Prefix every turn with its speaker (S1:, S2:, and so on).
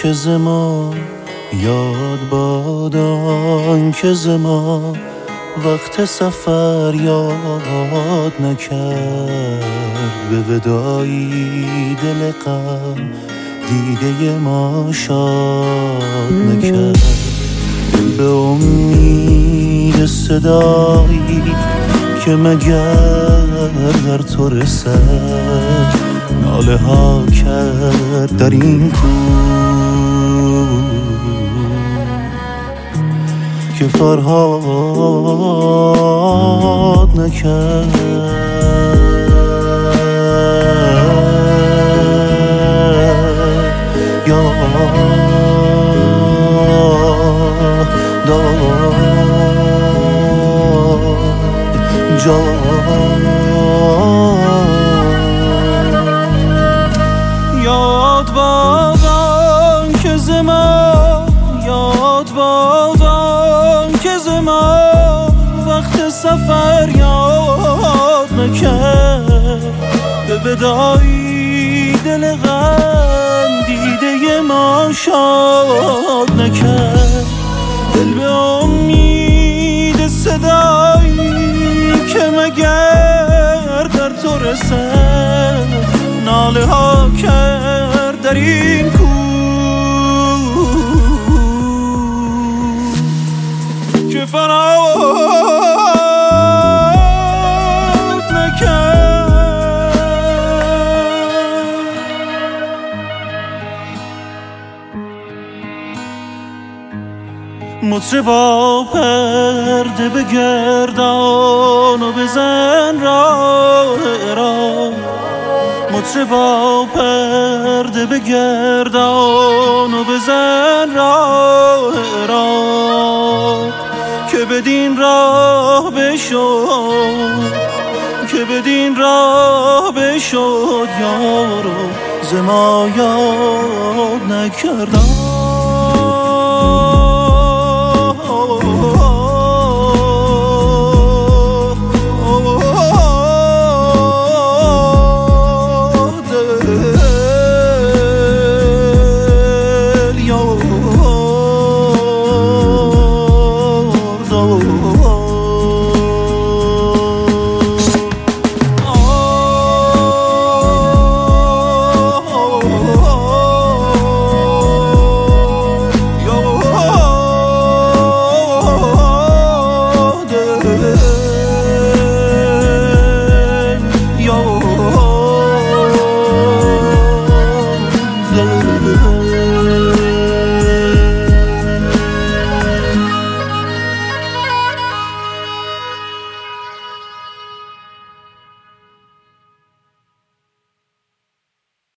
S1: که ز ما یاد بادان که ز ما وقت سفر یاد نکرد به ودایی دل غم دیده ما شاد نکرد دل به امید صدایی که مگر در تو رسد ناله ها کرد در این کوه که فرهاد نکرد یا داد یاد بادان که ز ما یاد بادان که ز ما وقت سفر یاد نکرد به ودایی دل غم دیده ما شاد نکرد دل به امید صدایی که مگر در تو رسد ناله ها کرد در این کوه که فرهاد نکرد مطربا پرده بگردان و بزن راه عراق مطربا پرده بگردان و بزن راه عراق که بدین راه بشد که بدین راه بشد یارو ز ما یاد نکردم